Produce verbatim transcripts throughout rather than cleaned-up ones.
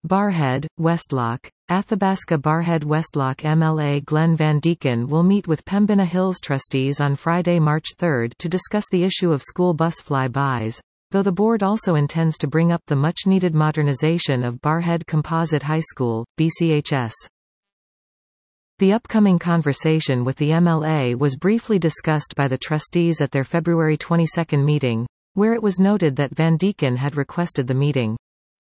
Barrhead, Westlock. Athabasca Barrhead Westlock M L A Glenn Van Deeken will meet with Pembina Hills trustees on Friday, March third to discuss the issue of school bus fly-bys, though the board also intends to bring up the much-needed modernization of Barrhead Composite High School, B C H S. The upcoming conversation with the M L A was briefly discussed by the trustees at their February twenty-second meeting, where it was noted that Van Deeken had requested the meeting.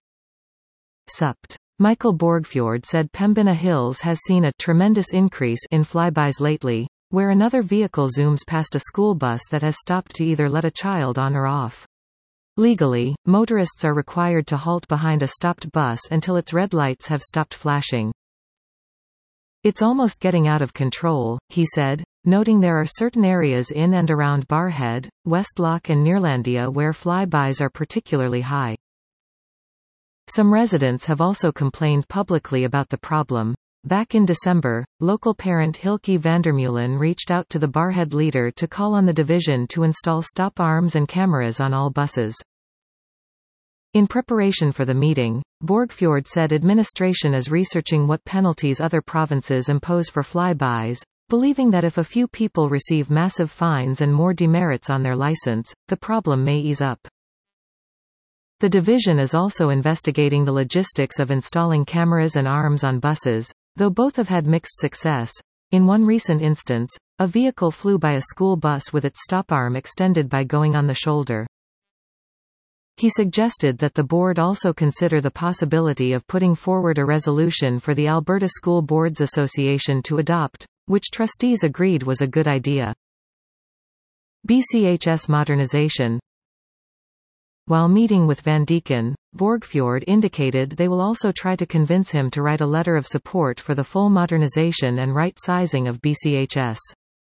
Supt. Michael Borgfjord said Pembina Hills has seen a tremendous increase in flybys lately, where another vehicle zooms past a school bus that has stopped to either let a child on or off. Legally, motorists are required to halt behind a stopped bus until its red lights have stopped flashing. It's almost getting out of control, he said, noting there are certain areas in and around Barrhead, Westlock and Nearlandia where flybys are particularly high. Some residents have also complained publicly about the problem. Back in December, local parent Hilke Vandermeulen reached out to the Barrhead leader to call on the division to install stop arms and cameras on all buses. In preparation for the meeting, Borgfjord said administration is researching what penalties other provinces impose for flybys, believing that if a few people receive massive fines and more demerits on their license, the problem may ease up. The division is also investigating the logistics of installing cameras and arms on buses, though both have had mixed success. In one recent instance, a vehicle flew by a school bus with its stop arm extended by going on the shoulder. He suggested that the board also consider the possibility of putting forward a resolution for the Alberta School Boards Association to adopt, which trustees agreed was a good idea. B C H S modernization. While meeting with Van Deeken, Borgfjord indicated they will also try to convince him to write a letter of support for the full modernization and right-sizing of B C H S.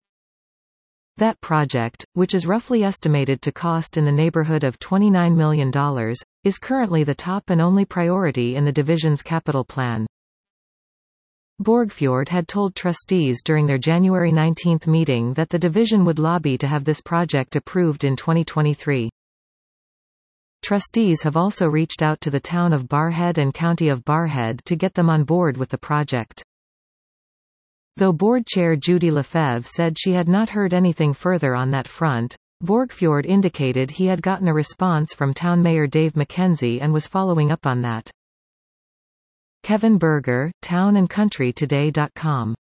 That project, which is roughly estimated to cost in the neighborhood of twenty-nine million dollars, is currently the top and only priority in the division's capital plan. Borgfjord had told trustees during their January nineteenth meeting that the division would lobby to have this project approved in twenty twenty-three. Trustees have also reached out to the town of Barrhead and county of Barrhead to get them on board with the project. Though board chair Judy Lefebvre said she had not heard anything further on that front, Borgfjord indicated he had gotten a response from town mayor Dave McKenzie and was following up on that. Kevin Berger, town and country today dot com